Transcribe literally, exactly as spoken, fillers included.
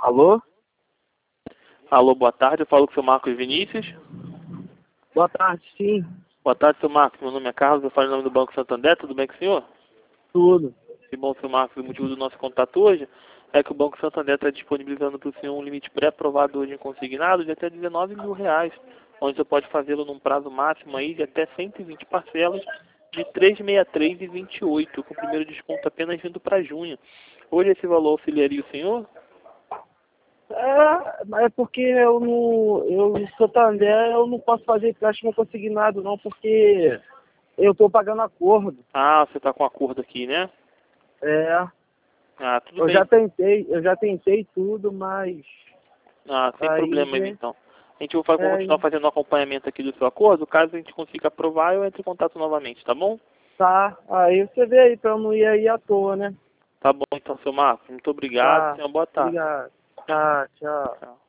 Alô? Alô, boa tarde. Eu falo com o seu Marcos Vinícius. Boa tarde, sim. Boa tarde, seu Marcos. Meu nome é Carlos. Eu falo em nome do Banco Santander. Tudo bem com o senhor? Tudo. Que bom, seu Marcos. O motivo do nosso contato hoje é que o Banco Santander está disponibilizando para o senhor um limite pré-aprovado hoje em consignado de até dezenove mil reais, onde você pode fazê-lo num prazo máximo aí de até cento e vinte parcelas de trezentos e sessenta e três reais e vinte e oito centavos, com o primeiro desconto apenas vindo para junho. Hoje esse valor auxiliaria o senhor? É, é porque eu não, eu no Santander eu não posso fazer empréstimo consignado não, porque eu estou pagando acordo. Ah, você está com acordo aqui, né? É, Ah, tudo eu já bem. tentei, eu já tentei tudo, mas Ah, sem aí, problema, né, então. A gente vai é, continuar fazendo o acompanhamento aqui do seu acordo. Caso a gente consiga aprovar, eu entro em contato novamente, tá bom? tá, aí você vê aí pra eu não ir aí à toa, né? Tá bom, então, seu Marcos. Muito obrigado. Tá, Tenha uma boa tarde. obrigado. Tá, tchau. Tchau.